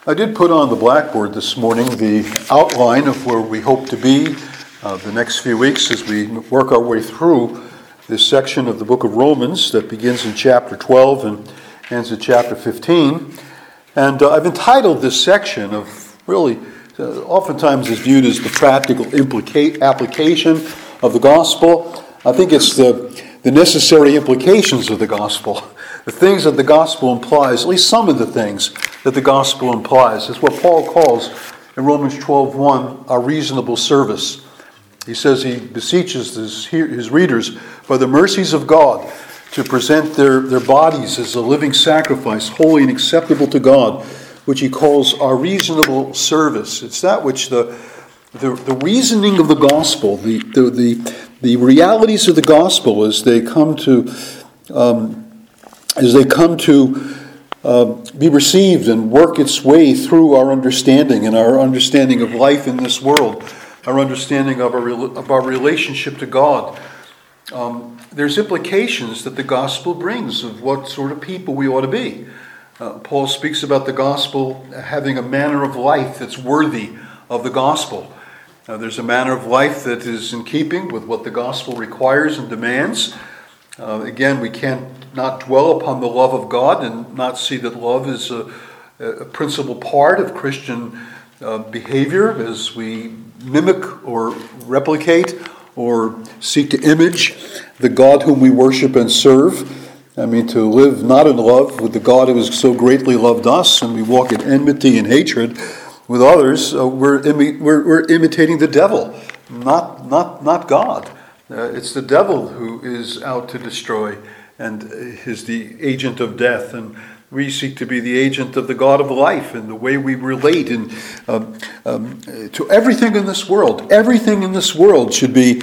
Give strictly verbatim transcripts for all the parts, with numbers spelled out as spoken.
I did put on the blackboard this morning the outline of where we hope to be uh, the next few weeks as we work our way through this section of the book of Romans that begins in chapter twelve and ends at chapter fifteen. And uh, I've entitled this section of really, uh, oftentimes is viewed as the practical implica- application of the gospel. I think it's the, the necessary implications of the gospel. The things that the gospel implies, at least some of the things that the gospel implies. It's what Paul calls in Romans twelve one, our reasonable service. He says he beseeches his, his readers by the mercies of God to present their, their bodies as a living sacrifice, holy and acceptable to God, which he calls our reasonable service. It's that which the the, the reasoning of the gospel, the, the, the, the realities of the gospel as they come to um, as they come to uh, be received and work its way through our understanding and our understanding of life in this world, our understanding of our, of our relationship to God. Um, there's implications that the gospel brings of what sort of people we ought to be. Uh, Paul speaks about the gospel having a manner of life that's worthy of the gospel. Uh, there's a manner of life that is in keeping with what the gospel requires and demands. Uh, again, we can't not dwell upon the love of God and not see that love is a, a principal part of Christian uh, behavior as we mimic or replicate or seek to image the God whom we worship and serve. I mean, to live not in love with the God who has so greatly loved us, and we walk in enmity and hatred with others, uh, we're, imi- we're, we're imitating the devil, not, not, not God. Uh, it's the devil who is out to destroy and is the agent of death. And we seek to be the agent of the God of life and the way we relate and um, um, to everything in this world. Everything in this world should be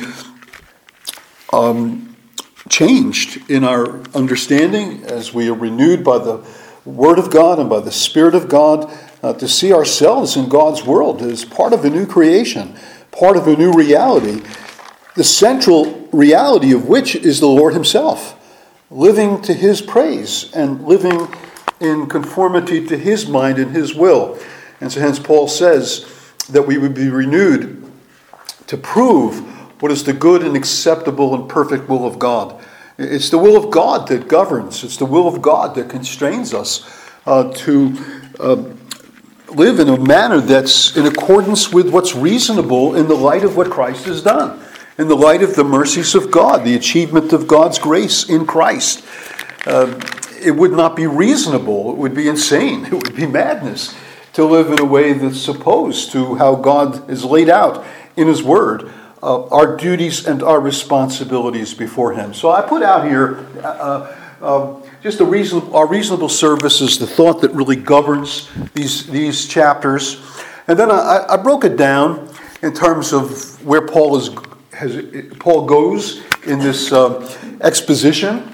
um, changed in our understanding as we are renewed by the Word of God and by the Spirit of God uh, to see ourselves in God's world as part of a new creation, part of a new reality, the central reality of which is the Lord Himself, living to His praise and living in conformity to His mind and His will. And so hence Paul says that we would be renewed to prove what is the good and acceptable and perfect will of God. It's the will of God that governs. It's the will of God that constrains us uh, to uh, live in a manner that's in accordance with what's reasonable in the light of what Christ has done. In the light of the mercies of God, the achievement of God's grace in Christ. Uh, it would not be reasonable, it would be insane, it would be madness to live in a way that's opposed to how God is laid out in His Word, uh, our duties and our responsibilities before Him. So I put out here uh, uh, just a reasonable, our reasonable service is the thought that really governs these, these chapters. And then I, I broke it down in terms of where Paul is Has, Paul goes in this uh, exposition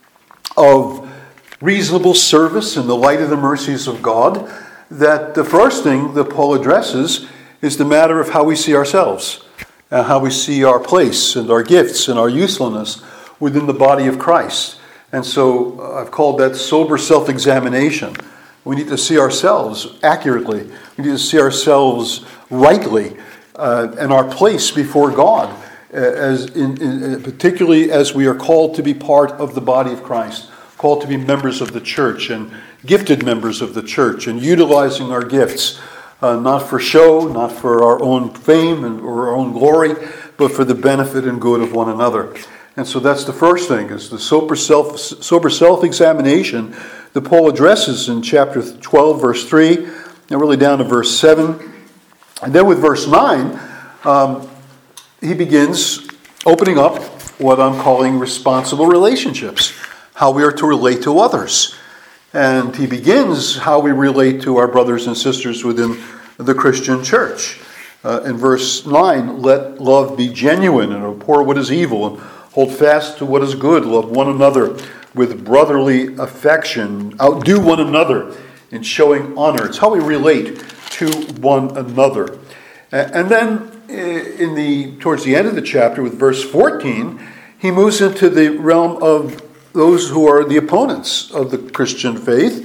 of reasonable service in the light of the mercies of God, that the first thing that Paul addresses is the matter of how we see ourselves, and how we see our place and our gifts and our usefulness within the body of Christ. And so uh, I've called that sober self-examination. We need to see ourselves accurately. We need to see ourselves rightly uh, and our place before God. As in, in, particularly as we are called to be part of the body of Christ, called to be members of the church and gifted members of the church and utilizing our gifts, uh, not for show, not for our own fame and, or our own glory, but for the benefit and good of one another. And so that's the first thing, is the sober self sober self-examination that Paul addresses in chapter twelve, verse three, and really down to verse seven. And then with verse nine, um, he begins opening up what I'm calling responsible relationships, how we are to relate to others. And he begins how we relate to our brothers and sisters within the Christian church. Uh, in verse nine, let love be genuine and abhor what is evil and hold fast to what is good. Love one another with brotherly affection. Outdo one another in showing honor. It's how we relate to one another. And then in the towards the end of the chapter with verse fourteen, he moves into the realm of those who are the opponents of the Christian faith.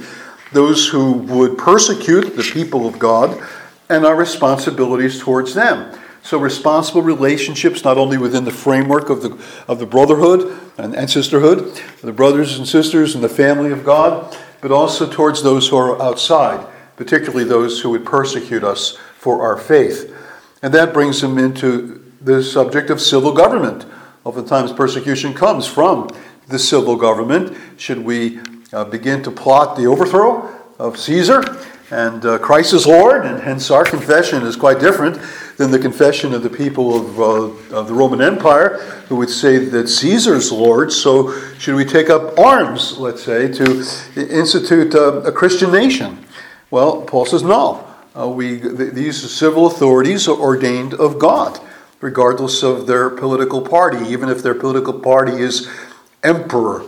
those who would persecute the people of God, and our responsibilities towards them. So responsible relationships, not only within the framework of the of the brotherhood and, and sisterhood, the brothers and sisters in the family of God, but also towards those who are outside, particularly those who would persecute us for our faith. And that brings them into the subject of civil government. Oftentimes persecution comes from the civil government. Should we uh, begin to plot the overthrow of Caesar? And uh, Christ is Lord, and hence our confession is quite different than the confession of the people of, uh, of the Roman Empire, who would say that Caesar's Lord. So should we take up arms, let's say, to institute uh, a Christian nation? Well, Paul says no. Uh, we th- these civil authorities are ordained of God, regardless of their political party, even if their political party is emperor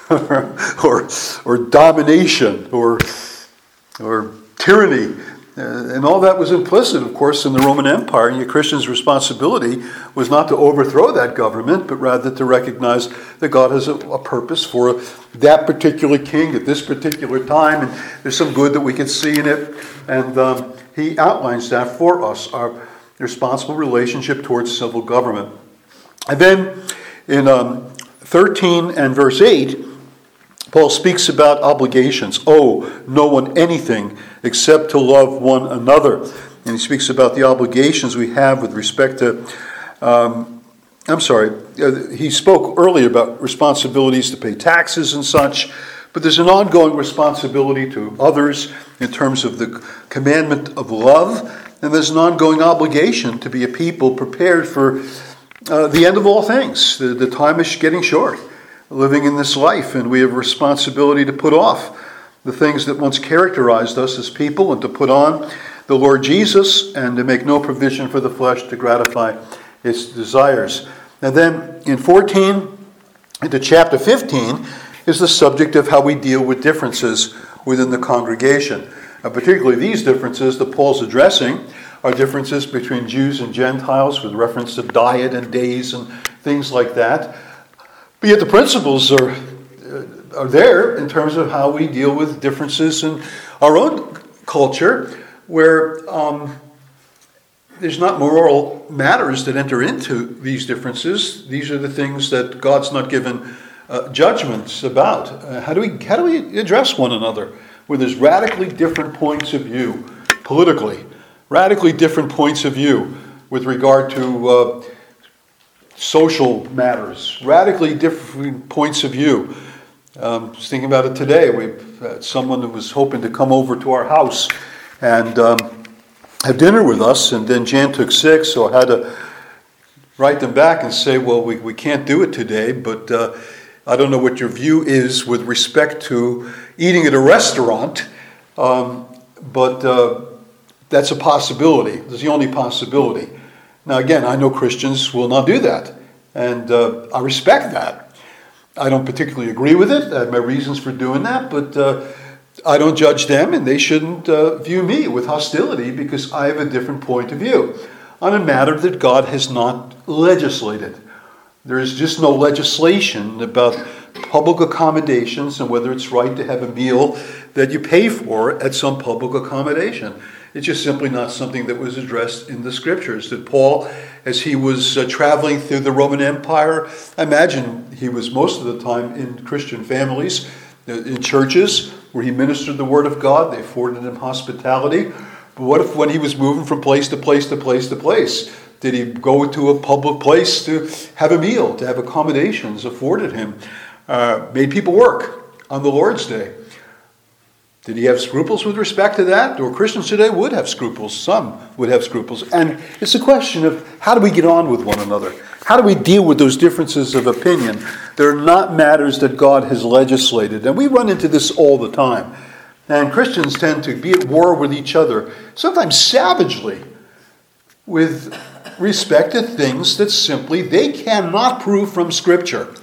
or or domination or or tyranny. Uh, and all that was implicit, of course, in the Roman Empire. And your Christian's responsibility was not to overthrow that government, but rather to recognize that God has a, a purpose for that particular king at this particular time. And there's some good that we can see in it. And um, he outlines that for us, our responsible relationship towards civil government. And then in um, thirteen and verse eight, Paul speaks about obligations. Owe no one anything except to love one another. And he speaks about the obligations we have with respect to, um, I'm sorry, uh, he spoke earlier about responsibilities to pay taxes and such, but there's an ongoing responsibility to others in terms of the commandment of love, and there's an ongoing obligation to be a people prepared for uh, the end of all things. The, the time is getting short, living in this life, and we have a responsibility to put off the things that once characterized us as people and to put on the Lord Jesus and to make no provision for the flesh to gratify its desires. And then in fourteen into chapter fifteen is the subject of how we deal with differences within the congregation. Uh, particularly these differences that Paul's addressing are differences between Jews and Gentiles with reference to diet and days and things like that. But yet the principles are, are there in terms of how we deal with differences in our own culture, where um, there's not moral matters that enter into these differences. These are the things that God's not given uh, judgments about. Uh, how do we how do we address one another where there's radically different points of view politically, radically different points of view with regard to uh, social matters, radically different points of view. Um, just thinking about it today, we had someone who was hoping to come over to our house and um, have dinner with us, and then Jan took sick, so I had to write them back and say, well, we, we can't do it today, but uh, I don't know what your view is with respect to eating at a restaurant, um, but uh, that's a possibility. It's the only possibility. Now, again, I know Christians will not do that, and uh, I respect that. I don't particularly agree with it. I have my reasons for doing that, but uh, I don't judge them, and they shouldn't uh, view me with hostility because I have a different point of view on a matter that God has not legislated. There is just no legislation about public accommodations and whether it's right to have a meal that you pay for at some public accommodation. It's just simply not something that was addressed in the Scriptures. That Paul, as he was uh, traveling through the Roman Empire, I imagine he was most of the time in Christian families, uh, in churches, where he ministered the Word of God. They afforded him hospitality. But what if when he was moving from place to place to place to place, did he go to a public place to have a meal, to have accommodations afforded him? Uh, made people work on the Lord's Day. Did he have scruples with respect to that? Or Christians today would have scruples. Some would have scruples. And it's a question of how do we get on with one another? How do we deal with those differences of opinion? They're not matters that God has legislated. And we run into this all the time. And Christians tend to be at war with each other, sometimes savagely, with respect to things that simply they cannot prove from Scripture.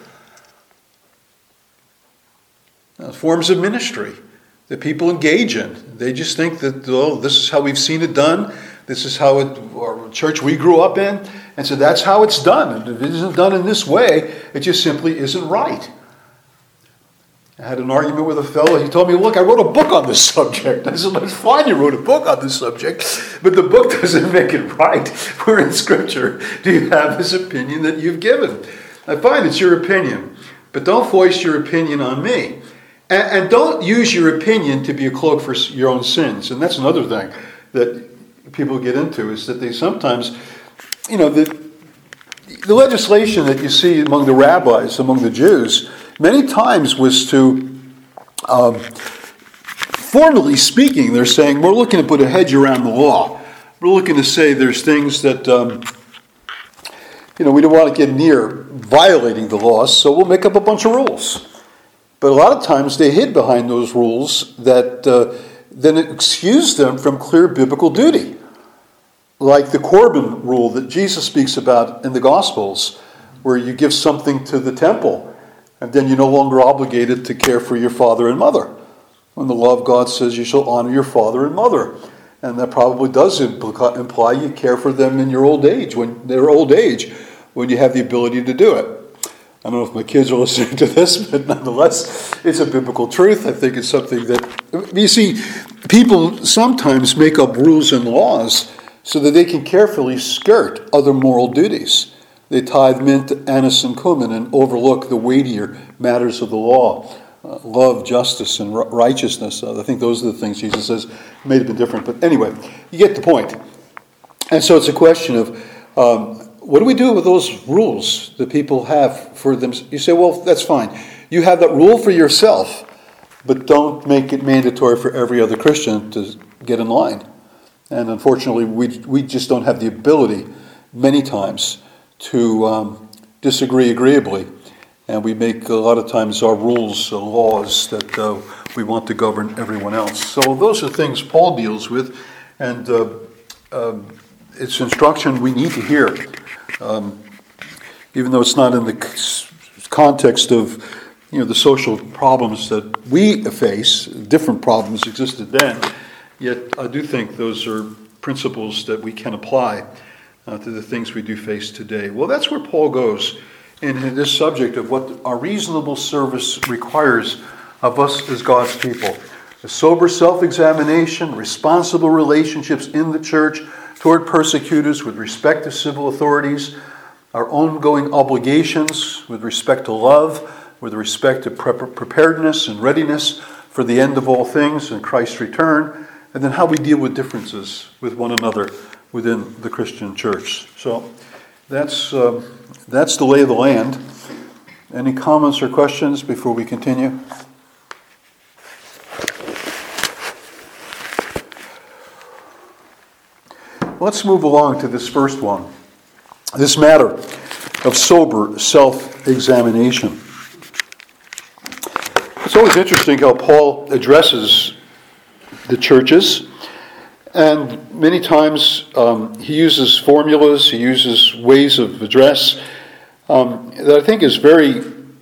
Now, forms of ministry that people engage in. They just think that, oh, this is how we've seen it done. This is how it, our church we grew up in. And so that's how it's done. And if it isn't done in this way, it just simply isn't right. I had an argument with a fellow. He told me, look, I wrote a book on this subject. I said, that's fine, you wrote a book on this subject, but the book doesn't make it right. Where in Scripture do you have this opinion that you've given? I find it's your opinion, but don't voice your opinion on me. And, and don't use your opinion to be a cloak for your own sins. And that's another thing that people get into, is that they sometimes, you know, the, the legislation that you see among the rabbis, among the Jews, many times was to, um, formally speaking, they're saying, we're looking to put a hedge around the law. We're looking to say there's things that, um, you know, we don't want to get near violating the laws, so we'll make up a bunch of rules. But a lot of times they hid behind those rules that uh, then excused them from clear biblical duty. Like the Corban rule that Jesus speaks about in the Gospels, where you give something to the temple, and then you're no longer obligated to care for your father and mother. When the law of God says you shall honor your father and mother. And that probably does imply, imply you care for them in your old age, when their old age, when you have the ability to do it. I don't know if my kids are listening to this, but nonetheless, it's a biblical truth. I think it's something that, you see, people sometimes make up rules and laws so that they can carefully skirt other moral duties. They tithe mint, anise, and cumin and overlook the weightier matters of the law. Uh, love, justice, and r- righteousness. Uh, I think those are the things Jesus says may have been different. But anyway, you get the point. And so it's a question of, um, what do we do with those rules that people have for them? You say, well, that's fine. You have that rule for yourself, but don't make it mandatory for every other Christian to get in line. And unfortunately, we we just don't have the ability many times to um, disagree agreeably. And we make a lot of times our rules, uh, laws that uh, we want to govern everyone else. So those are things Paul deals with, and uh, um, it's instruction we need to hear. Um, even though it's not in the context of, you know, the social problems that we face, different problems existed then, yet I do think those are principles that we can apply uh, to the things we do face today. Well, that's where Paul goes in this subject of what our reasonable service requires of us as God's people. A sober self-examination, responsible relationships in the church toward persecutors with respect to civil authorities, our ongoing obligations with respect to love, with respect to pre- preparedness and readiness for the end of all things and Christ's return, and then how we deal with differences with one another within the Christian church. So that's uh, that's the lay of the land. Any comments or questions before we continue? Let's move along to this first one. This matter of sober self-examination. It's always interesting how Paul addresses the churches, and many times um, he uses formulas, he uses ways of address um, that I think is very,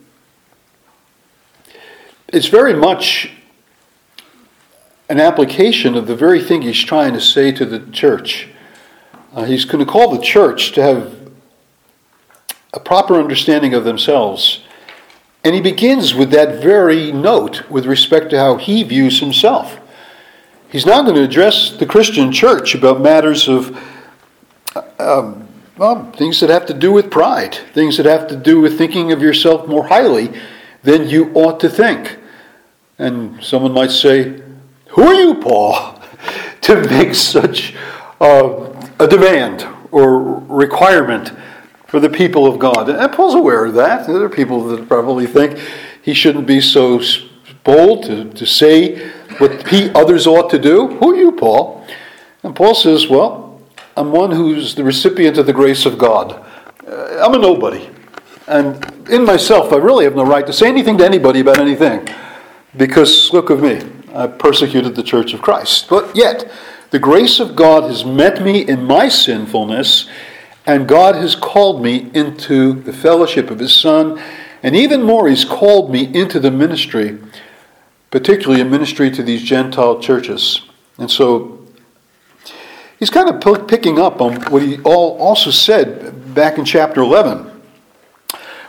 it's very much an application of the very thing he's trying to say to the church. Uh, he's going to call the church to have a proper understanding of themselves. And he begins with that very note with respect to how he views himself. He's now going to address the Christian church about matters of um, well, things that have to do with pride, things that have to do with thinking of yourself more highly than you ought to think. And someone might say, who are you, Paul, to make such uh, a demand or requirement for the people of God? And Paul's aware of that. There are people that probably think he shouldn't be so bold to, to say what he others ought to do. Who are you, Paul? And Paul says, well, I'm one who's the recipient of the grace of God. Uh, I'm a nobody. And in myself, I really have no right to say anything to anybody about anything. Because, look at me, I persecuted the church of Christ. But yet, the grace of God has met me in my sinfulness, and God has called me into the fellowship of His Son, and even more, He's called me into the ministry, particularly a ministry to these Gentile churches. And so, he's kind of picking up on what he also said back in chapter eleven,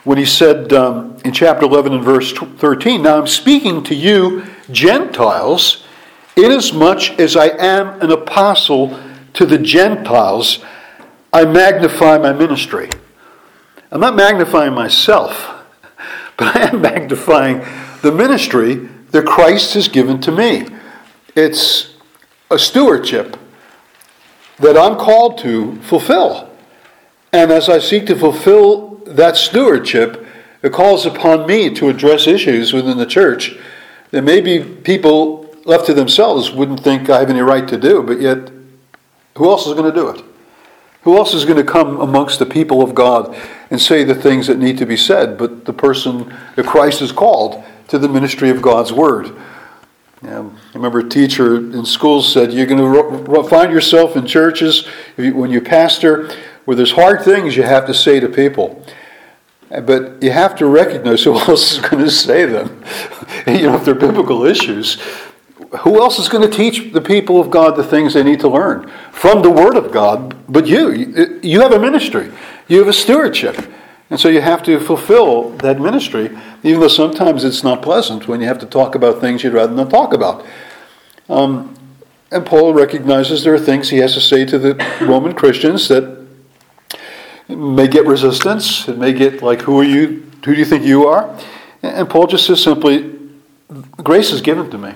when he said um, in chapter eleven and verse thirteen, "Now I'm speaking to you Gentiles, inasmuch as I am an apostle to the Gentiles, I magnify my ministry." I'm not magnifying myself, but I am magnifying the ministry that Christ has given to me. It's a stewardship that I'm called to fulfill. And as I seek to fulfill that stewardship, it calls upon me to address issues within the church that maybe people left to themselves wouldn't think I have any right to do, but yet who else is going to do it? Who else is going to come amongst the people of God and say the things that need to be said but the person that Christ has called to the ministry of God's Word? Yeah, I remember a teacher in school said, you're going to ro- find yourself in churches if you, when you pastor where there's hard things you have to say to people. But you have to recognize who else is going to say them. You know, if they're biblical issues, who else is going to teach the people of God the things they need to learn from the Word of God but you? You have a ministry. You have a stewardship. And so you have to fulfill that ministry, even though sometimes it's not pleasant when you have to talk about things you'd rather not talk about. Um, and Paul recognizes there are things he has to say to the Roman Christians that may get resistance. It may get like, who are you? Who do you think you are? And Paul just says simply, grace is given to me.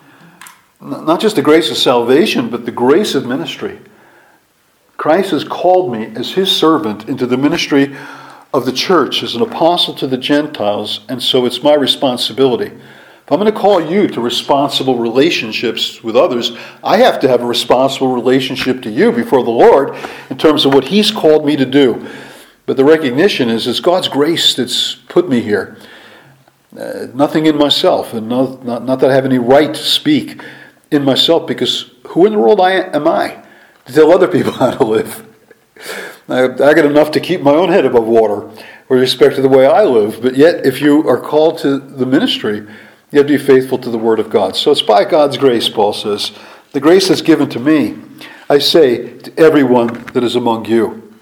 Not just the grace of salvation, but the grace of ministry. Christ has called me as his servant into the ministry of the church as an apostle to the Gentiles, and so it's my responsibility. If I'm going to call you to responsible relationships with others, I have to have a responsible relationship to you before the Lord in terms of what he's called me to do. But the recognition is it's God's grace that's put me here. Uh, nothing in myself, and not, not, not that I have any right to speak in myself, because who in the world I, am I to tell other people how to live? I, I got enough to keep my own head above water with respect to the way I live. But yet, if you are called to the ministry, you have to be faithful to the Word of God. So it's by God's grace, Paul says. The grace that's given to me, I say to everyone that is among you.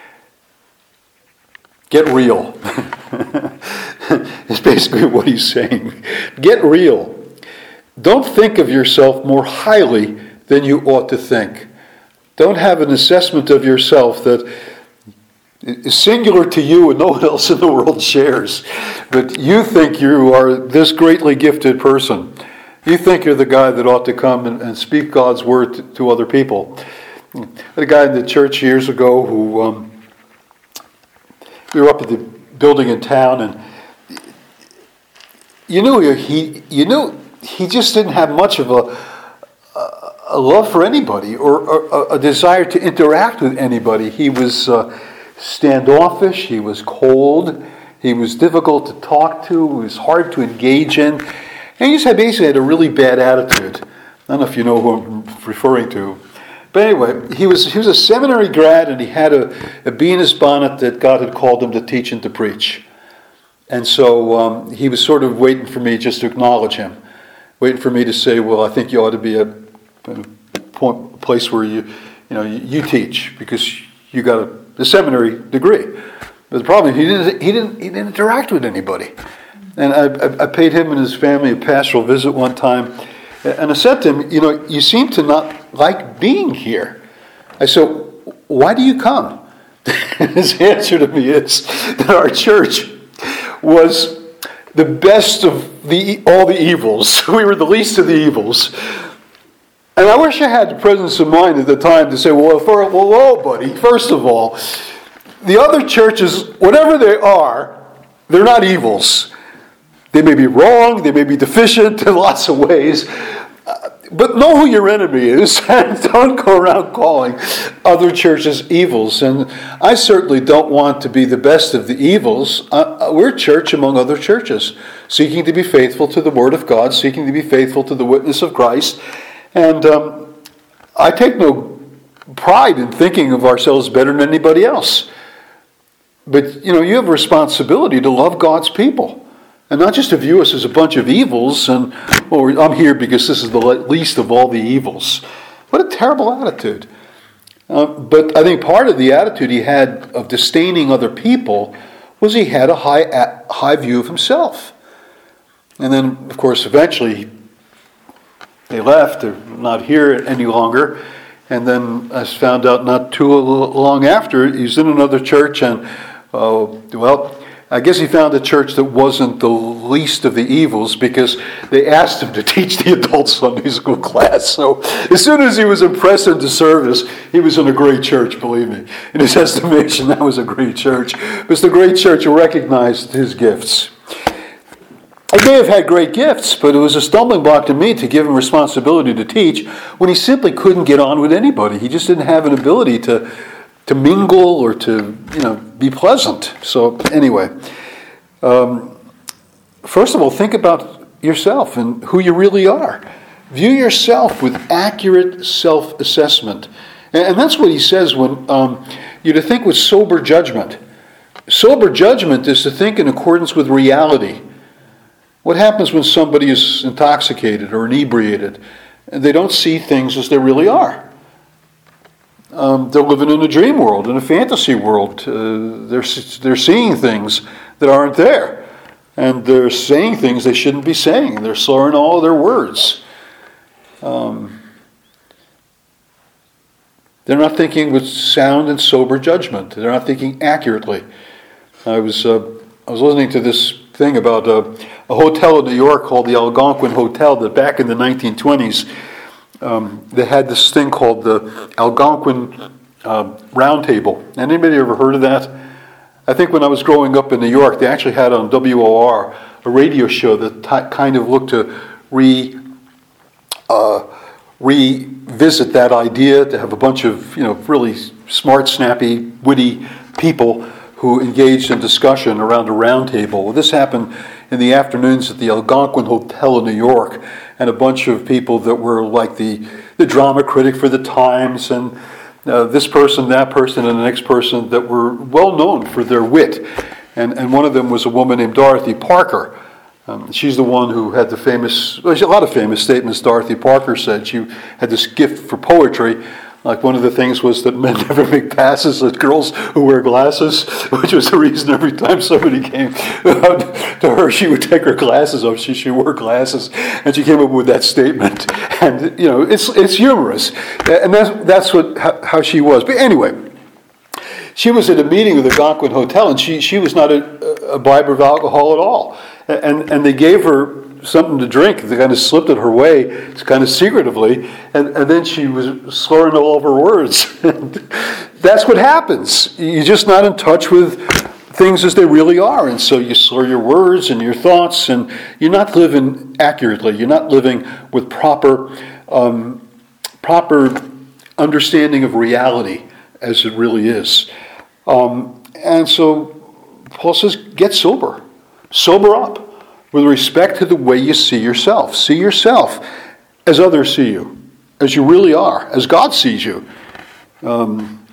Get real. It's basically what he's saying. Get real. Don't think of yourself more highly than you ought to think. Don't have an assessment of yourself that is singular to you and no one else in the world shares. But you think you are this greatly gifted person. You think you're the guy that ought to come and, and speak God's word to, to other people. I had a guy in the church years ago who, um, we were up at the building in town, and you knew he, you knew he just didn't have much of a a love for anybody or, or a desire to interact with anybody. He was uh, standoffish, he was cold, he was difficult to talk to, he was hard to engage in, and he just had basically had a really bad attitude. I don't know if you know who I'm referring to. But anyway, he was he was a seminary grad, and he had a, a bee in his bonnet that God had called him to teach and to preach. And so um, he was sort of waiting for me just to acknowledge him, waiting for me to say, well, I think you ought to be a a point, place where you, you know, you, you teach because you got a, a seminary degree. But the problem is he didn't, he didn't, he didn't interact with anybody. And I, I, I paid him and his family a pastoral visit one time, and I said to him, you know, you seem to not like being here. I said, why do you come? His answer to me is that our church was the best of the all the evils. We were the least of the evils. And I wish I had the presence of mind at the time to say, well, for, well, whoa, buddy, first of all, the other churches, whatever they are, they're not evils. They may be wrong, they may be deficient in lots of ways, uh, but know who your enemy is, and don't go around calling other churches evils. And I certainly don't want to be the best of the evils. Uh, we're a church among other churches, seeking to be faithful to the Word of God, seeking to be faithful to the witness of Christ. And um, I take no pride in thinking of ourselves better than anybody else. But, you know, you have a responsibility to love God's people. And not just to view us as a bunch of evils and, well, I'm here because this is the least of all the evils. What a terrible attitude. Uh, but I think part of the attitude he had of disdaining other people was he had a high, high view of himself. And then, of course, eventually they left. They're not here any longer. And then I found out not too long after, he's in another church, and, uh, well, I guess he found a church that wasn't the least of the evils, because they asked him to teach the adult Sunday school class. So as soon as he was impressed into service, he was in a great church, believe me. In his estimation, that was a great church. Because the great church recognized his gifts. He may have had great gifts, but it was a stumbling block to me to give him responsibility to teach when he simply couldn't get on with anybody. He just didn't have an ability to to mingle or to, you know, be pleasant. So anyway, um, first of all, think about yourself and who you really are. View yourself with accurate self-assessment. And, and that's what he says when um, you're to think with sober judgment. Sober judgment is to think in accordance with reality. What happens when somebody is intoxicated or inebriated and they don't see things as they really are? Um, they're living in a dream world, in a fantasy world. Uh, they're they're seeing things that aren't there, and they're saying things they shouldn't be saying. They're slurring all their words. Um, they're not thinking with sound and sober judgment. They're not thinking accurately. I was uh, I was listening to this thing about uh, a hotel in New York called the Algonquin Hotel that back in the nineteen twenties um, they had this thing called the Algonquin uh, Round Table. Anybody ever heard of that? I think when I was growing up in New York, they actually had on W O R a radio show that t- kind of looked to re uh, revisit that idea, to have a bunch of, you know, really smart, snappy, witty people who engaged in discussion around a round table. Well, this happened in the afternoons at the Algonquin Hotel in New York, and a bunch of people that were like the, the drama critic for the Times, and uh, this person, that person, and the next person that were well known for their wit. And, and one of them was a woman named Dorothy Parker. Um, she's the one who had the famous, well, there's a lot of famous statements Dorothy Parker said. She had this gift for poetry. Like one of the things was that men never make passes at girls who wear glasses, which was the reason every time somebody came to her, she would take her glasses off. She, she wore glasses, and she came up with that statement. And, you know, it's it's humorous. And that's, that's what how, how she was. But anyway, she was at a meeting of the Algonquin Hotel, and she, she was not a, a biber of alcohol at all. And, and they gave her something to drink. They kind of slipped it her way, kind of secretively, and, and then she was slurring all of her words. That's what happens. You're just not in touch with things as they really are, and so you slur your words and your thoughts, and you're not living accurately. You're not living with proper, um, proper understanding of reality as it really is. Um, and so Paul says, get sober. Sober up. With respect to the way you see yourself. See yourself as others see you, as you really are, as God sees you. Um,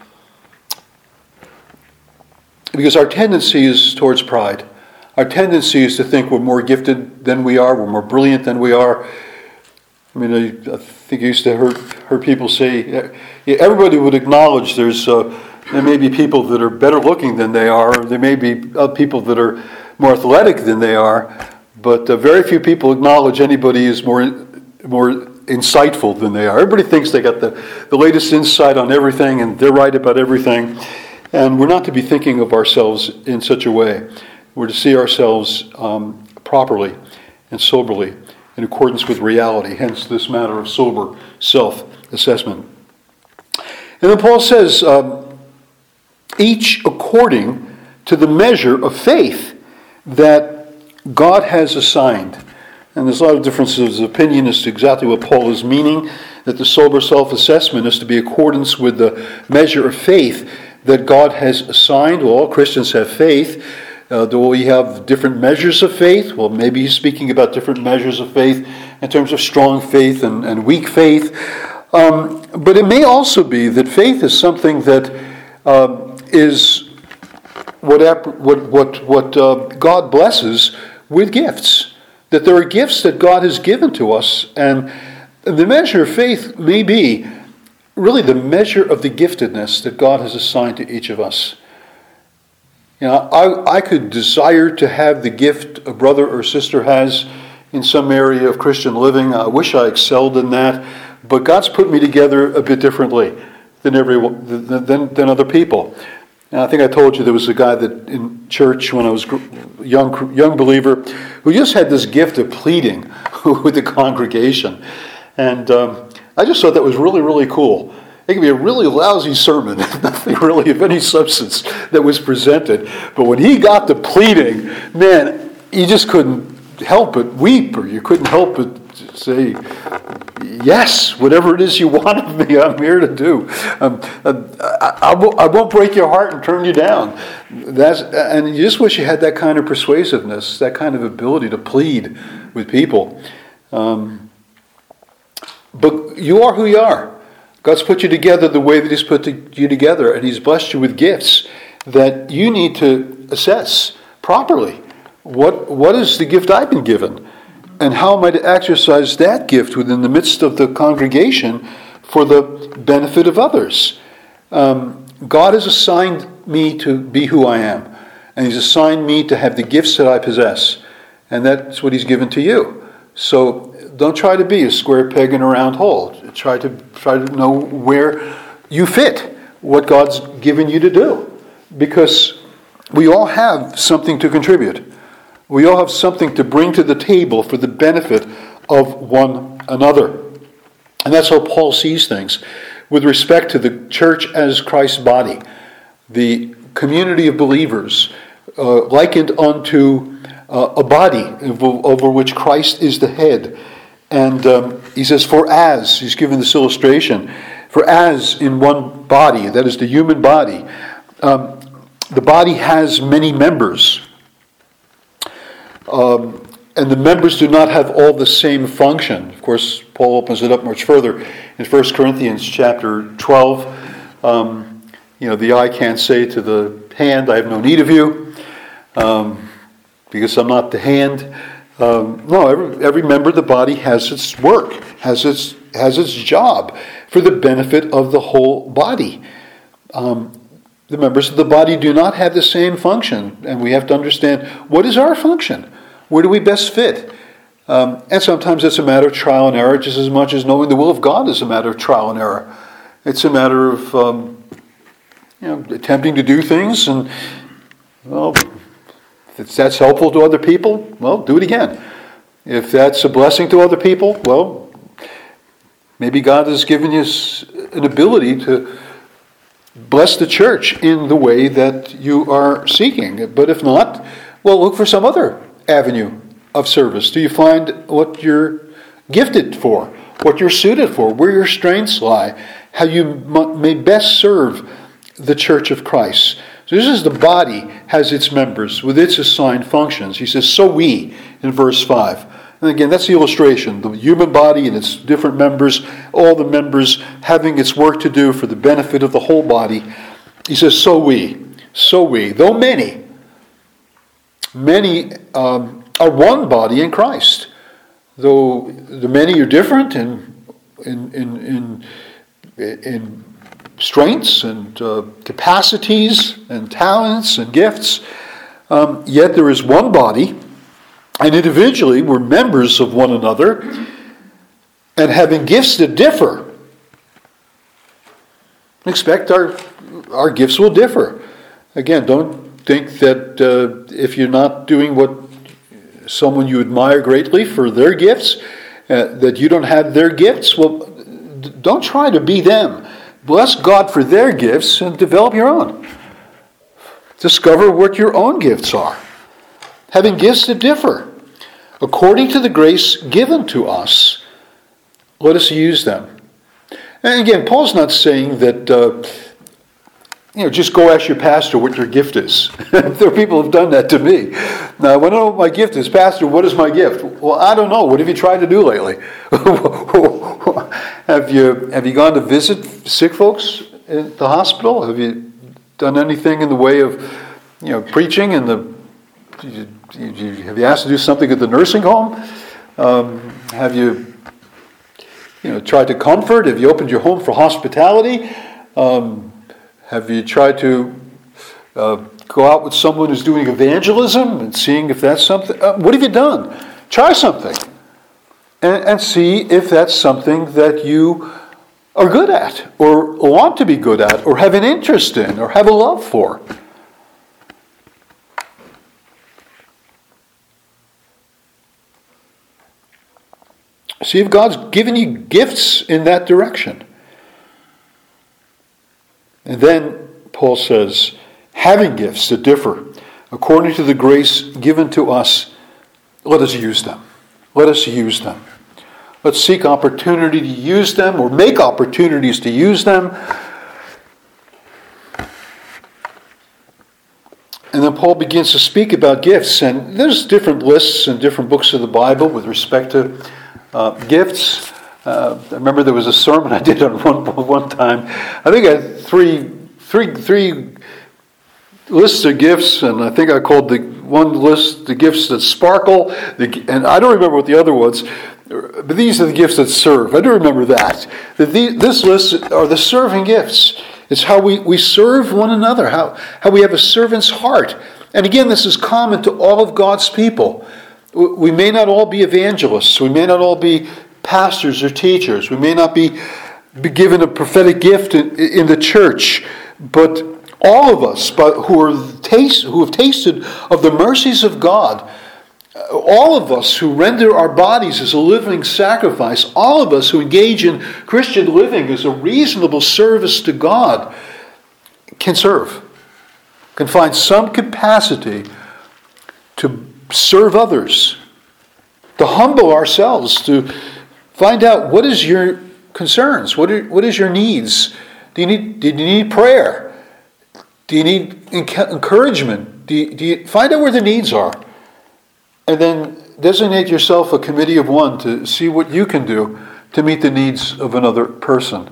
because our tendency is towards pride. Our tendency is to think we're more gifted than we are, we're more brilliant than we are. I mean, I, I think I used to hear, hear people say, yeah, everybody would acknowledge there's uh, there may be people that are better looking than they are, or there may be uh, people that are more athletic than they are. But uh, very few people acknowledge anybody is more more insightful than they are. Everybody thinks they got the, the latest insight on everything and they're right about everything. And we're not to be thinking of ourselves in such a way. We're to see ourselves um, properly and soberly in accordance with reality. Hence this matter of sober self-assessment. And then Paul says, um, each according to the measure of faith that God has assigned. And there's a lot of differences of opinion as to exactly what Paul is meaning, that the sober self-assessment is to be in accordance with the measure of faith that God has assigned. Well, all Christians have faith. Uh, do we have different measures of faith? Well, maybe he's speaking about different measures of faith in terms of strong faith and, and weak faith. Um, but it may also be that faith is something that uh, is what what what, what uh, God blesses with gifts. That there are gifts that God has given to us, and the measure of faith may be really the measure of the giftedness that God has assigned to each of us. You know, I, I could desire to have the gift a brother or sister has in some area of Christian living. I wish I excelled in that, but God's put me together a bit differently than every than than other people. And I think I told you there was a guy that in church when I was a young young believer who just had this gift of pleading with the congregation, and um, I just thought that was really really cool. It could be a really lousy sermon, nothing really of any substance that was presented. But when he got to pleading, man, you just couldn't help but weep, or you couldn't help but say, yes, whatever it is you want of me, I'm here to do. Um, I, I, won't, I won't break your heart and turn you down. That's, and you just wish you had that kind of persuasiveness, that kind of ability to plead with people. Um, but you are who you are. God's put you together the way that He's put you together, and He's blessed you with gifts that you need to assess properly. What what is the gift I've been given? And how am I to exercise that gift within the midst of the congregation for the benefit of others? Um, God has assigned me to be who I am, and He's assigned me to have the gifts that I possess, and that's what He's given to you. So don't try to be a square peg in a round hole. Try to try to know where you fit, what God's given you to do, because we all have something to contribute. We all have something to bring to the table for the benefit of one another. And that's how Paul sees things with respect to the church as Christ's body, the community of believers uh, likened unto uh, a body over which Christ is the head. And um, he says, for as, he's given this illustration, for as in one body, that is the human body, um, the body has many members. Um, and the members do not have all the same function. Of course, Paul opens it up much further in First Corinthians chapter twelve. Um, you know, the eye can't say to the hand, I have no need of you, um, because I'm not the hand. Um, no, every, every member of the body has its work, has its has its job for the benefit of the whole body. Um, the members of the body do not have the same function, and we have to understand, what is our function? Where do we best fit? Um, and sometimes it's a matter of trial and error, just as much as knowing the will of God is a matter of trial and error. It's a matter of um, you know, attempting to do things, and well, if that's helpful to other people, well, do it again. If that's a blessing to other people, well, maybe God has given you an ability to bless the church in the way that you are seeking. But if not, well, look for some other avenue of service. Do you find what you're gifted for, what you're suited for, where your strengths lie, how you may best serve the church of Christ? So this is the body has its members with its assigned functions. He says, so we, in verse five. And again, that's the illustration. The human body and its different members, all the members having its work to do for the benefit of the whole body. He says, so we, so we, though many, many um, are one body in Christ. Though the many are different in, in, in, in, in strengths and uh, capacities and talents and gifts, um, yet there is one body, and individually we're members of one another, and having gifts that differ. Expect our our gifts will differ. Again, don't think that uh, if you're not doing what someone you admire greatly for their gifts, uh, that you don't have their gifts. Well, don't try to be them. Bless God for their gifts and develop your own. Discover what your own gifts are. Having gifts that differ. According to the grace given to us, let us use them. And again, Paul's not saying that, uh, you know, just go ask your pastor what your gift is. There are people who have done that to me. Now, I want to know what my gift is. Pastor, what is my gift? Well, I don't know. What have you tried to do lately? have you have you gone to visit sick folks at the hospital? Have you done anything in the way of, you know, preaching in the? You, you, have you asked to do something at the nursing home? Um, have you, you know, tried to comfort? Have you opened your home for hospitality? Um, have you tried to uh, go out with someone who's doing evangelism and seeing if that's something. Uh, what have you done? Try something. And, and see if that's something that you are good at, or want to be good at, or have an interest in, or have a love for. See if God's given you gifts in that direction. And then Paul says, having gifts that differ according to the grace given to us, let us use them. Let us use them. Let's seek opportunity to use them, or make opportunities to use them. And then Paul begins to speak about gifts. And there's different lists in different books of the Bible with respect to uh, gifts. Uh, I remember there was a sermon I did on one one time. I think I had three, three, three lists of gifts, and I think I called the one list the gifts that sparkle, the, and I don't remember what the other ones. But these are the gifts that serve. I do remember that. That the, this list are the serving gifts. It's how we, we serve one another, how, how we have a servant's heart. And again, this is common to all of God's people. We may not all be evangelists. We may not all be pastors or teachers. We may not be, be given a prophetic gift in, in the church. But all of us but who, are taste, who have tasted of the mercies of God, all of us who render our bodies as a living sacrifice, all of us who engage in Christian living as a reasonable service to God, can serve, can find some capacity to serve others, to humble ourselves, to find out what is your concerns, what are, what is your needs. Do you need, do you need prayer? Do you need encouragement? Do you, do you find out where the needs are? And then designate yourself a committee of one to see what you can do to meet the needs of another person.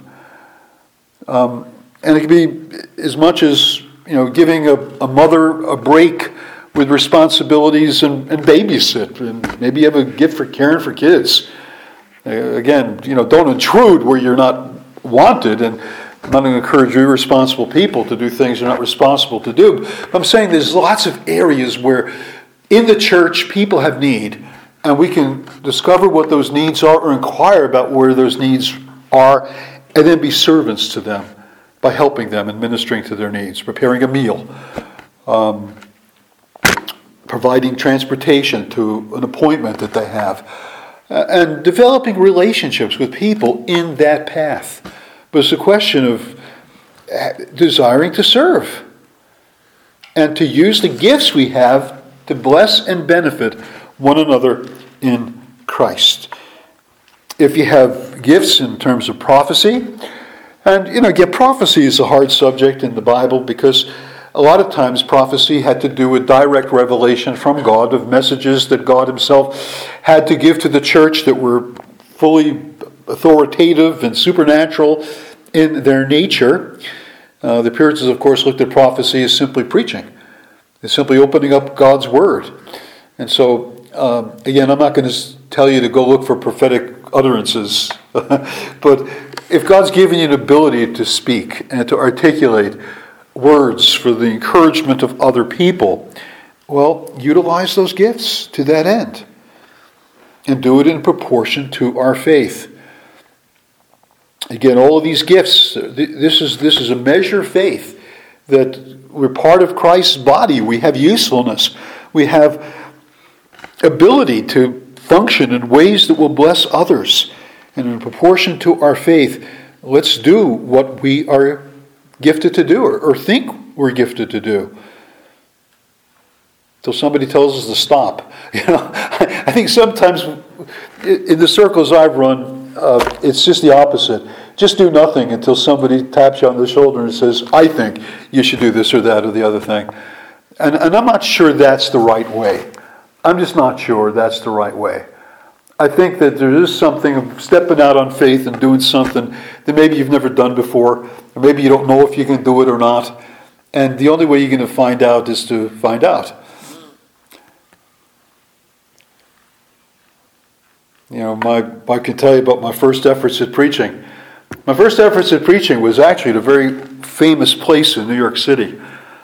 Um, and it can be as much as, you know, giving a, a mother a break with responsibilities and, and babysit. And maybe you have a gift for caring for kids. Uh, again, you know, don't intrude where you're not wanted. And I'm not going to encourage irresponsible people to do things they're not responsible to do. But I'm saying there's lots of areas where in the church, people have need, and we can discover what those needs are or inquire about where those needs are, and then be servants to them by helping them and ministering to their needs, preparing a meal, um, providing transportation to an appointment that they have, and developing relationships with people in that path. But it's a question of desiring to serve and to use the gifts we have to bless and benefit one another in Christ. If you have gifts in terms of prophecy, and you know, again, prophecy is a hard subject in the Bible because a lot of times prophecy had to do with direct revelation from God of messages that God Himself had to give to the church that were fully authoritative and supernatural in their nature. Uh, the Puritans, of course, looked at prophecy as simply preaching. It's simply opening up God's Word. And so, um, again, I'm not going to tell you to go look for prophetic utterances. But if God's given you an ability to speak and to articulate words for the encouragement of other people, well, utilize those gifts to that end. And do it in proportion to our faith. Again, all of these gifts, this is, this is a measure of faith that we're part of Christ's body. We have usefulness. We have ability to function in ways that will bless others. And in proportion to our faith, let's do what we are gifted to do or, or think we're gifted to do. Till somebody tells us to stop. You know, I think sometimes in the circles I've run, uh, it's just the opposite. Just do nothing until somebody taps you on the shoulder and says, I think you should do this or that or the other thing. And, and I'm not sure that's the right way. I'm just not sure that's the right way. I think that there is something of stepping out on faith and doing something that maybe you've never done before, or maybe you don't know if you can do it or not. And the only way you're going to find out is to find out. You know, my I can tell you about my first efforts at preaching. My first efforts at preaching was actually at a very famous place in New York City.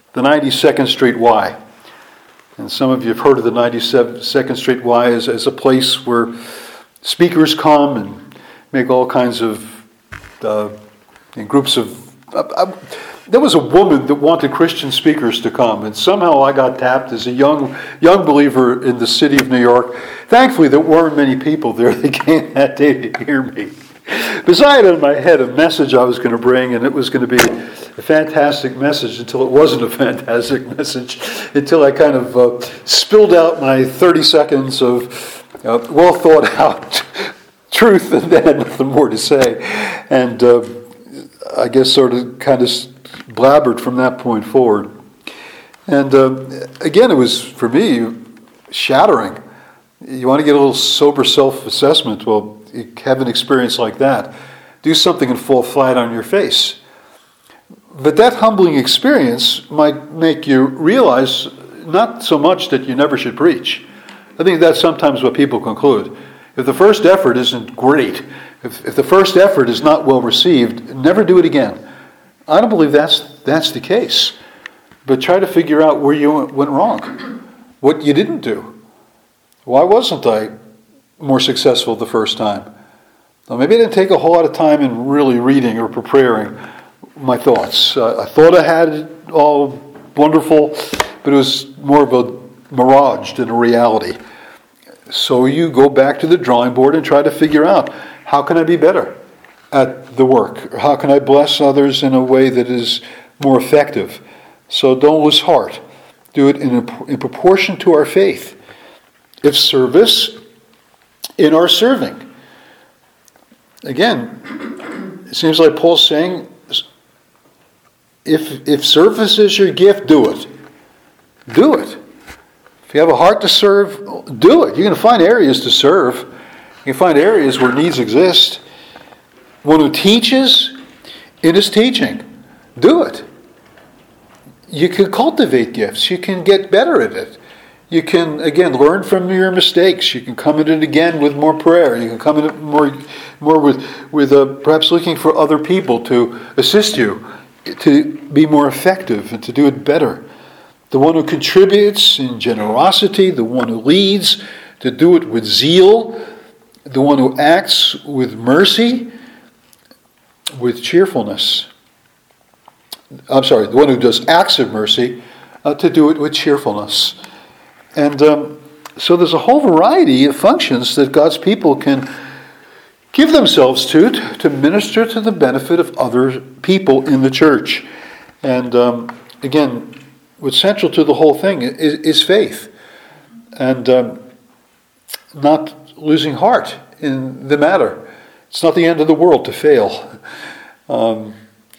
the ninety-second Street Y. And some of you have heard of the ninety-second Street Y as, as a place where speakers come and make all kinds of uh, in groups of... Uh, uh, there was a woman that wanted Christian speakers to come, and somehow I got tapped as a young young believer in the city of New York. Thankfully, there weren't many people there that came that day to hear me. Because I had in my head a message I was going to bring, and it was going to be a fantastic message until it wasn't a fantastic message, until I kind of uh, spilled out my thirty seconds of uh, well thought out truth and then nothing more to say. And uh, I guess sort of kind of blabbered from that point forward. And uh, again, it was, for me, shattering. You want to get a little sober self-assessment? Well, you have an experience like that. Do something and fall flat on your face. But that humbling experience might make you realize not so much that you never should preach. I think that's sometimes what people conclude. If the first effort isn't great, if, if the first effort is not well received, never do it again. I don't believe that's that's the case. But try to figure out where you went wrong, what you didn't do. Why wasn't I more successful the first time? Well, maybe I didn't take a whole lot of time in really reading or preparing my thoughts. Uh, I thought I had it all wonderful, but it was more of a mirage than a reality. So you go back to the drawing board and try to figure out, how can I be better at the work? Or how can I bless others in a way that is more effective? So don't lose heart. Do it in, a, in proportion to our faith. If service, in our serving. Again, it seems like Paul's saying, if if service is your gift, do it. Do it. If you have a heart to serve, do it. You're going to find areas to serve. You can find areas where needs exist. One who teaches in his teaching, do it. You can cultivate gifts. You can get better at it. You can, again, learn from your mistakes. You can come at it again with more prayer. You can come at it more, more with, with uh, perhaps looking for other people to assist you, to be more effective and to do it better. The one who contributes in generosity, the one who leads, to do it with zeal, the one who acts with mercy, with cheerfulness. I'm sorry, the one who does acts of mercy, uh, to do it with cheerfulness. And um, so there's a whole variety of functions that God's people can give themselves to, to minister to the benefit of other people in the church. And um, again, what's central to the whole thing is, is faith. And um, not losing heart in the matter. It's not the end of the world to fail. Um,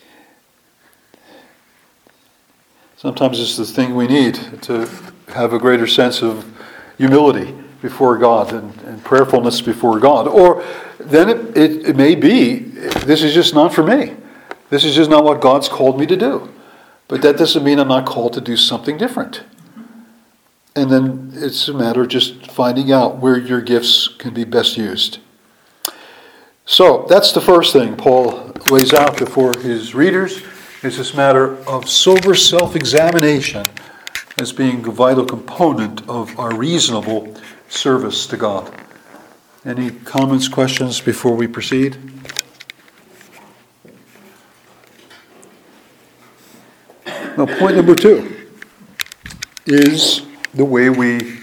sometimes it's the thing we need to have a greater sense of humility before God and, and prayerfulness before God. Or then it, it, it may be, this is just not for me. This is just not what God's called me to do. But that doesn't mean I'm not called to do something different. And then it's a matter of just finding out where your gifts can be best used. So that's the first thing Paul lays out before his readers, is this matter of sober self-examination as being a vital component of our reasonable service to God. Any comments, questions before we proceed? Now, point number two is the way we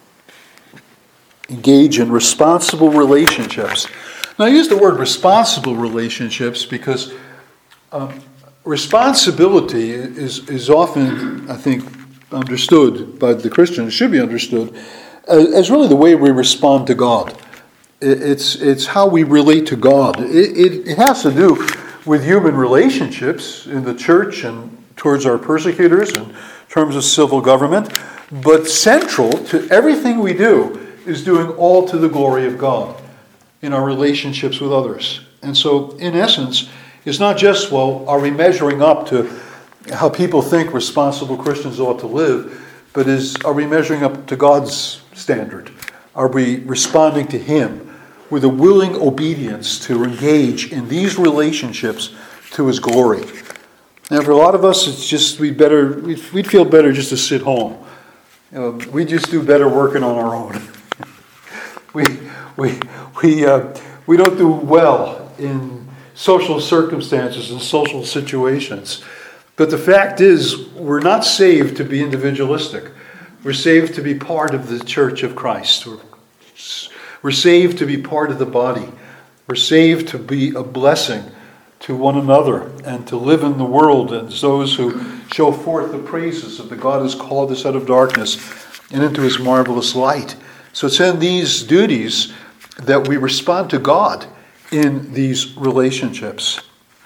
engage in responsible relationships. Now, I use the word responsible relationships because um, responsibility is, is often, I think, understood by the Christian, it should be understood, as, as really the way we respond to God. It, it's it's how we relate to God. It, it, it has to do with human relationships in the church and towards our persecutors in terms of civil government, but central to everything we do is doing all to the glory of God in our relationships with others. And so, in essence, it's not just, well, are we measuring up to how people think responsible Christians ought to live, but is are we measuring up to God's standard? Are we responding to Him with a willing obedience to engage in these relationships to His glory? And for a lot of us, it's just we'd better we'd, we'd feel better just to sit home. You know, we just do better working on our own. we we we uh, we don't do well in social circumstances and social situations. But the fact is, we're not saved to be individualistic. We're saved to be part of the church of Christ. We're, we're saved to be part of the body. We're saved to be a blessing to one another and to live in the world as those who show forth the praises of the God who has called us out of darkness and into his marvelous light. So it's in these duties that we respond to God in these relationships.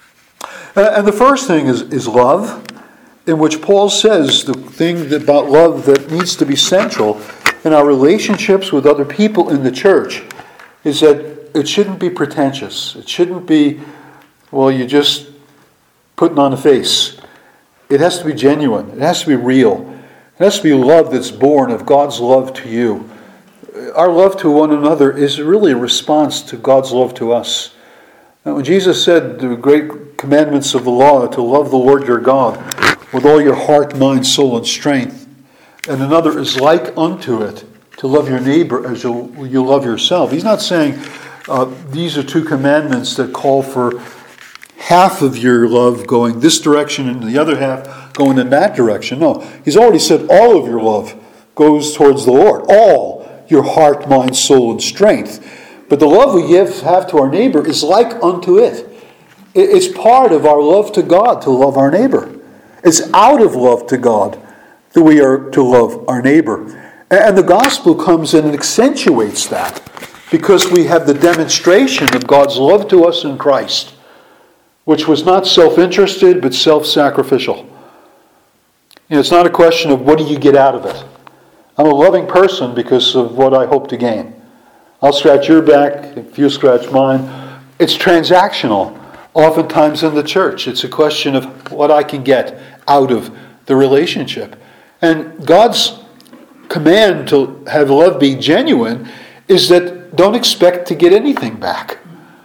And the first thing is, is love, in which Paul says the thing about love that needs to be central in our relationships with other people in the church is that it shouldn't be pretentious. It shouldn't be, well, you're just putting on a face. It has to be genuine. It has to be real. It has to be love that's born of God's love to you. Our love to one another is really a response to God's love to us. Now, when Jesus said the great commandments of the law, to love the Lord your God with all your heart, mind, soul, and strength, and another is like unto it, to love your neighbor as you, you love yourself. He's not saying uh, these are two commandments that call for half of your love going this direction and the other half going in that direction. No, he's already said all of your love goes towards the Lord. All your heart, mind, soul, and strength. But the love we give, have to our neighbor is like unto it. It's part of our love to God to love our neighbor. It's out of love to God that we are to love our neighbor. And the gospel comes in and accentuates that because we have the demonstration of God's love to us in Christ, which was not self-interested but self-sacrificial. You know, it's not a question of what do you get out of it. I'm a loving person because of what I hope to gain. I'll scratch your back if you scratch mine. It's transactional. Oftentimes in the church, it's a question of what I can get out of the relationship. And God's command to have love be genuine is that don't expect to get anything back.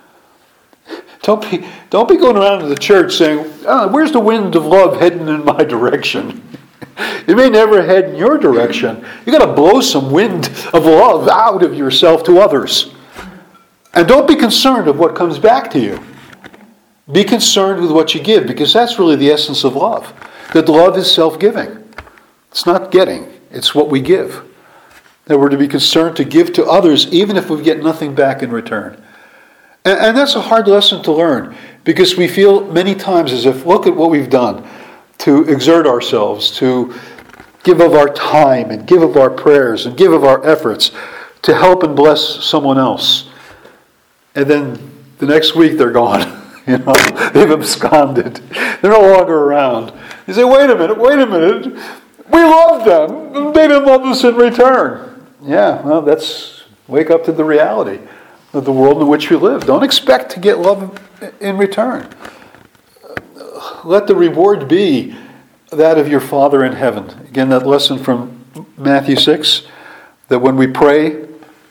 Don't be, don't be going around to the church saying, oh, where's the wind of love heading in my direction? It may never head in your direction. You've got to blow some wind of love out of yourself to others. And don't be concerned of what comes back to you. Be concerned with what you give, because that's really the essence of love. That love is self-giving. It's not getting, it's what we give. That we're to be concerned to give to others even if we get nothing back in return. And, and that's a hard lesson to learn, because we feel many times as if, look at what we've done to exert ourselves, to give of our time and give of our prayers and give of our efforts to help and bless someone else. And then the next week they're gone. You know, they've absconded. They're no longer around. You say, wait a minute, wait a minute. We loved them. They didn't love us in return. Yeah, well, that's wake up to the reality of the world in which we live. Don't expect to get love in return. Let the reward be that of your Father in heaven. Again, that lesson from Matthew six, that when we pray,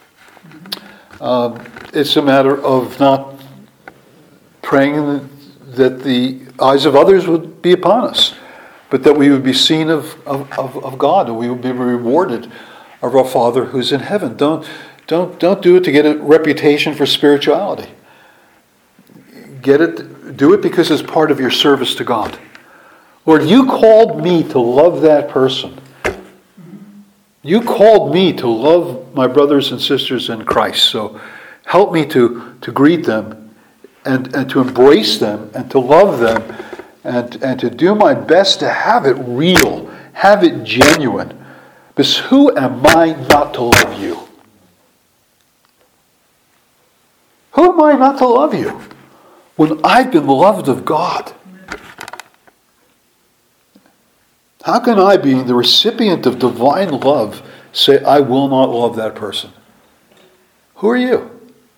uh, it's a matter of not praying that the eyes of others would be upon us, but that we would be seen of, of, of God, and we would be rewarded of our Father who's in heaven. Don't, don't, don't do it to get a reputation for spirituality. Get it, do it because it's part of your service to God. Lord, you called me to love that person. You called me to love my brothers and sisters in Christ. So help me to, to greet them and, and to embrace them and to love them and, and to do my best to have it real, have it genuine. Because who am I not to love you? Who am I not to love you when I've been loved of God? How can I, being the recipient of divine love, say I will not love that person? Who are you?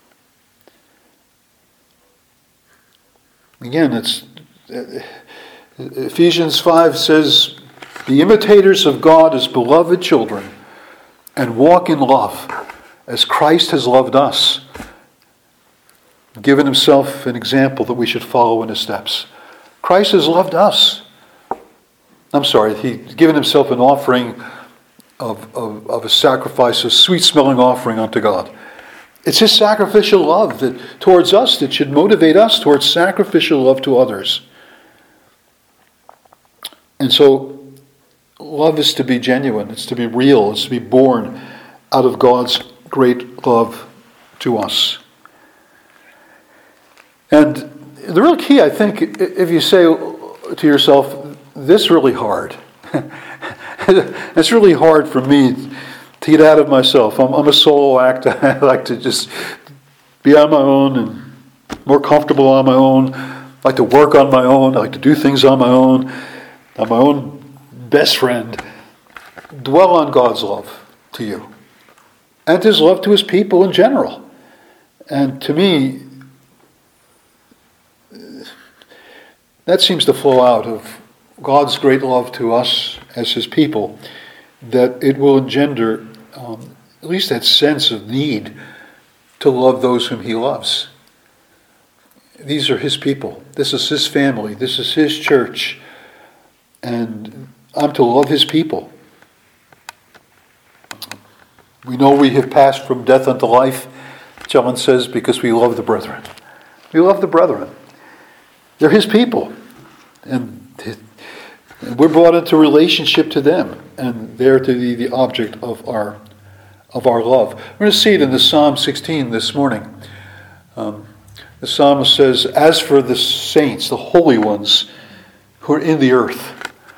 Again, it's Ephesians five says, be imitators of God as beloved children and walk in love as Christ has loved us, given himself an example that we should follow in his steps. Christ has loved us. I'm sorry, he's given himself an offering of, of, of a sacrifice, a sweet-smelling offering unto God. It's his sacrificial love that towards us that should motivate us towards sacrificial love to others. And so, love is to be genuine, it's to be real, it's to be born out of God's great love to us. And the real key, I think, if you say to yourself, this is really hard. It's really hard for me to get out of myself. I'm, I'm a solo act. I like to just be on my own and more comfortable on my own. I like to work on my own. I like to do things on my own. I'm my own best friend. Dwell on God's love to you and his love to his people in general. And to me, that seems to flow out of God's great love to us as his people, that it will engender um, at least that sense of need to love those whom he loves. These are his people. This is his family. This is his church. And I'm to love his people. We know we have passed from death unto life, John says, because we love the brethren. We love the brethren. They're his people. And we're brought into relationship to them, and they're to be the object of our of our love. We're going to see it in the Psalm sixteen this morning. Um, the psalmist says, "As for the saints, the holy ones who are in the earth,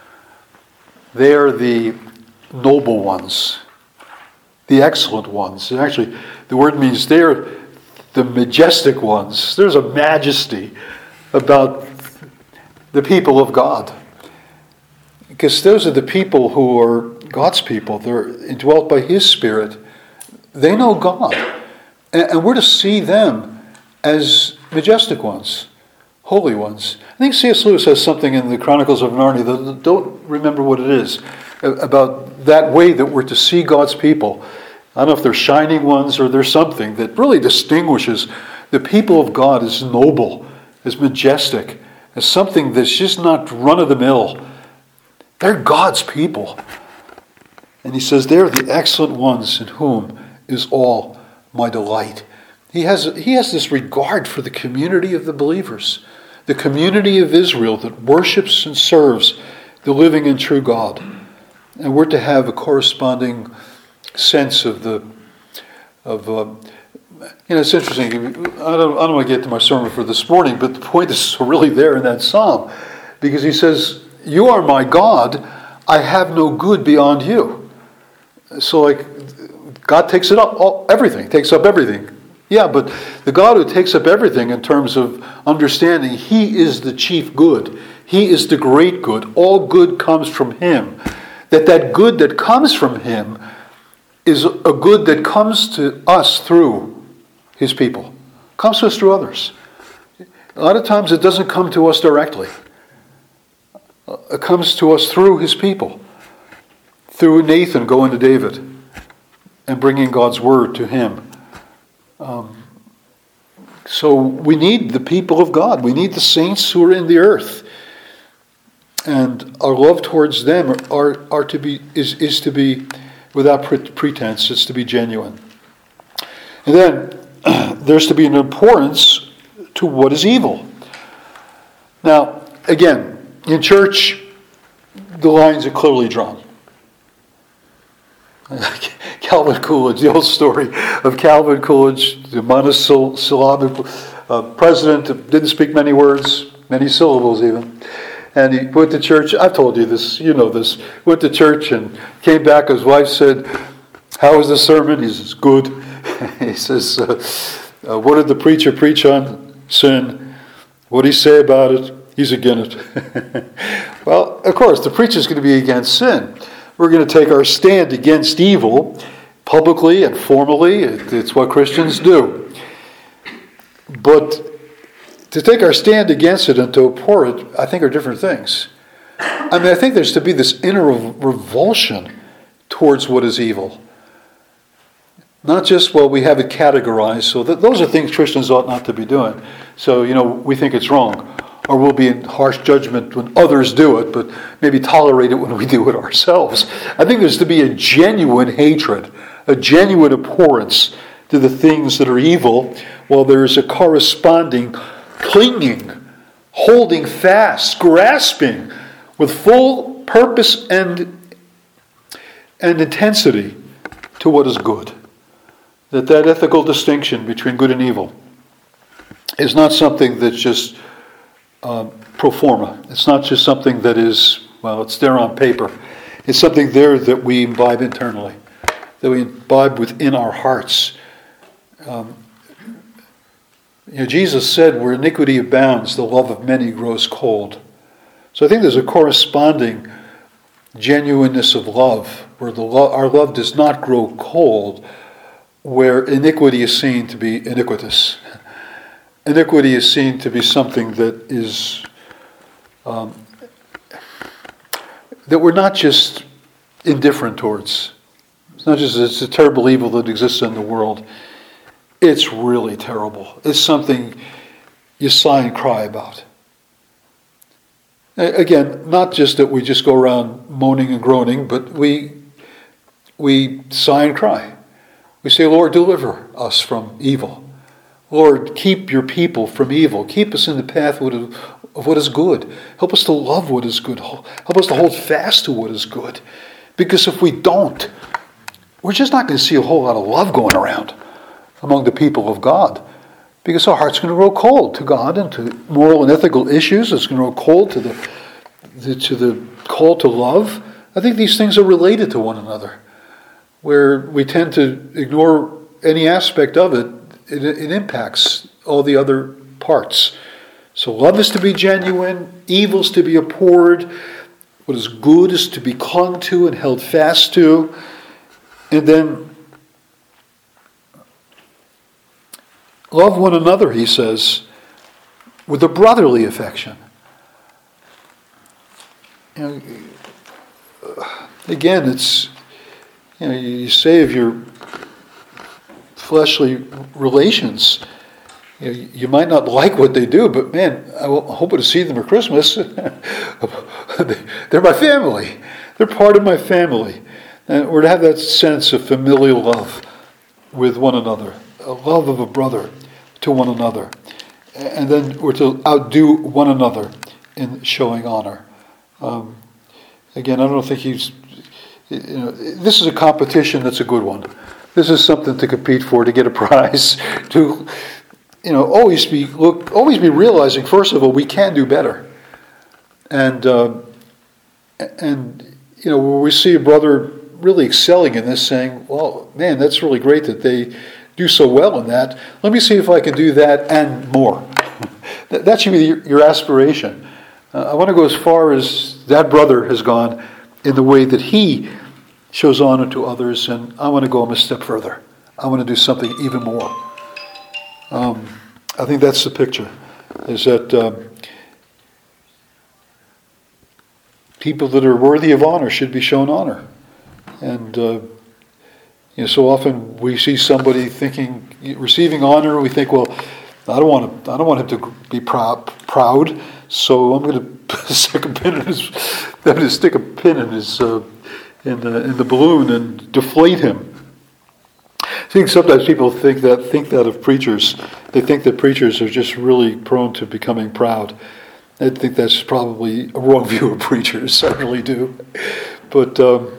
they are the noble ones, the excellent ones." And actually, the word means they're the majestic ones. There's a majesty about the people of God. Because those are the people who are God's people. They're indwelt by his Spirit. They know God. And we're to see them as majestic ones, holy ones. I think C S Lewis has something in the Chronicles of Narnia, that don't remember what it is, about that way that we're to see God's people. I don't know if they're shining ones or there's something that really distinguishes the people of God as noble, as majestic, as something that's just not run-of-the-mill. They're God's people. And he says, they're the excellent ones in whom is all my delight. He has, he has this regard for the community of the believers, the community of Israel that worships and serves the living and true God. And we're to have a corresponding sense of the, of, uh, you know, it's interesting. I don't, I don't want to get to my sermon for this morning, but the point is really there in that psalm. Because he says, "You are my God, I have no good beyond you." So like, God takes it up, all, everything, takes up everything. Yeah, but the God who takes up everything in terms of understanding, he is the chief good. He is the great good. All good comes from him. That that good that comes from him is a good that comes to us through his people. Comes to us through others. A lot of times it doesn't come to us directly. It comes to us through his people. Through Nathan going to David and bringing God's word to him. Um, so we need the people of God. We need the saints who are in the earth. And our love towards them are, are to be is, is to be without pretense. It's to be genuine. And then there's to be an abhorrence to what is evil. Now, again, in church, the lines are clearly drawn. Calvin Coolidge, the old story of Calvin Coolidge, the monosyllabic uh, president, didn't speak many words, many syllables even. And he went to church. I've told you this, you know this. Went to church and came back. His wife said, "How was the sermon?" He says, "Good." He says, uh, uh, "What did the preacher preach on? Sin. What did he say about it? He's against it." Well, of course, the preacher's going to be against sin. We're going to take our stand against evil publicly and formally. It's what Christians do. But to take our stand against it and to abhor it, I think, are different things. I mean, I think there's to be this inner revulsion towards what is evil. Not just, well, we have it categorized, so that those are things Christians ought not to be doing. So, you know, we think it's wrong. or we'll be in harsh judgment when others do it, but maybe tolerate it when we do it ourselves. I think there's to be a genuine hatred, a genuine abhorrence to the things that are evil, while there's a corresponding clinging, holding fast, grasping with full purpose and, and intensity to what is good. That that ethical distinction between good and evil is not something that's just um, pro forma. It's not just something that is, well, it's there on paper. It's something there that we imbibe internally, that we imbibe within our hearts. Um, you know, Jesus said, where iniquity abounds, the love of many grows cold. So I think there's a corresponding genuineness of love, where the lo- our love does not grow cold, where iniquity is seen to be iniquitous. Iniquity is seen to be something that is um, that we're not just indifferent towards. It's not just it's a terrible evil that exists in the world. It's really terrible. It's something you sigh and cry about. Again, not just that we just go around moaning and groaning, but we we sigh and cry. We say, Lord, deliver us from evil. Lord, keep your people from evil. Keep us in the path of what is good. Help us to love what is good. Help us to hold fast to what is good. Because if we don't, we're just not going to see a whole lot of love going around among the people of God. Because our heart's going to grow cold to God and to moral and ethical issues. It's going to grow cold to the, the to the call to love. I think these things are related to one another. Where we tend to ignore any aspect of it, it, it impacts all the other parts. So love is to be genuine, evil is to be abhorred, what is good is to be clung to and held fast to, and then love one another, he says, with a brotherly affection. You know, again, it's, you know, you say of your fleshly relations, you know, you might not like what they do, but man, I hope to see them at Christmas. They're my family. They're part of my family. And we're to have that sense of familial love with one another, a love of a brother to one another. And then we're to outdo one another in showing honor. Um, again, I don't think he's, you know, this is a competition that's a good one. This is something to compete for, to get a prize, to, you know, always be look, always be realizing, first of all, we can do better. And, uh, and you know, when we see a brother really excelling in this, saying, well, man, that's really great that they do so well in that. Let me see if I can do that and more. That should be your, your aspiration. Uh, I want to go as far as that brother has gone in the way that he shows honor to others, and I want to go a step further. I want to do something even more. Um, I think that's the picture, is that um, people that are worthy of honor should be shown honor. And uh, you know, so often we see somebody thinking, receiving honor, we think, well, I don't want to. I don't want him to be proud. Proud. So I'm going to stick a pin in his. I'm going to stick a pin in his. Uh, in the in the balloon and deflate him. I think sometimes people think that think that of preachers. They think that preachers are just really prone to becoming proud. I think that's probably a wrong view of preachers. I really do. But um,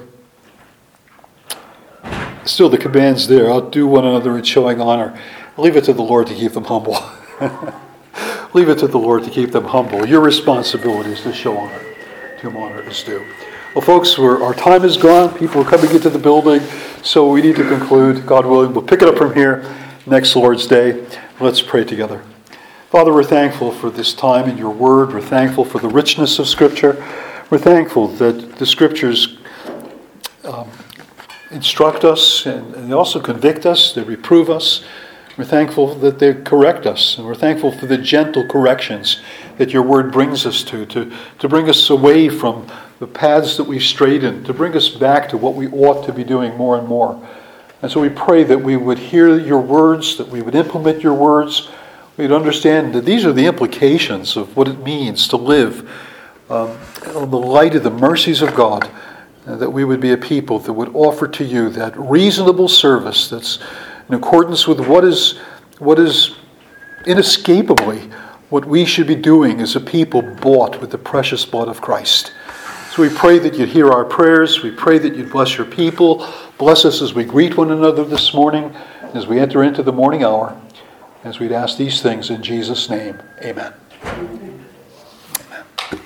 still, the command's there. Outdo one another in showing honor. Leave it to the Lord to keep them humble. Leave it to the Lord to keep them humble. Your responsibility is to show honor. To whom honor is due. Well, folks, we're, our time is gone. People are coming into the building, so we need to conclude. God willing, we'll pick it up from here next Lord's Day. Let's pray together. Father, we're thankful for this time in your word. We're thankful for the richness of Scripture. We're thankful that the Scriptures um, instruct us and, and they also convict us. They reprove us. We're thankful that they correct us. And we're thankful for the gentle corrections that your word brings us to, to, to bring us away from the paths that we've strayed in, to bring us back to what we ought to be doing more and more. And so we pray that we would hear your words, that we would implement your words. we'd understand that these are the implications of what it means to live um, in the light of the mercies of God, and that we would be a people that would offer to you that reasonable service that's in accordance with what is what is inescapably what we should be doing as a people bought with the precious blood of Christ. So we pray that you'd hear our prayers. We pray that you'd bless your people. Bless us as we greet one another this morning, as we enter into the morning hour, as we'd ask these things in Jesus' name. Amen. Amen.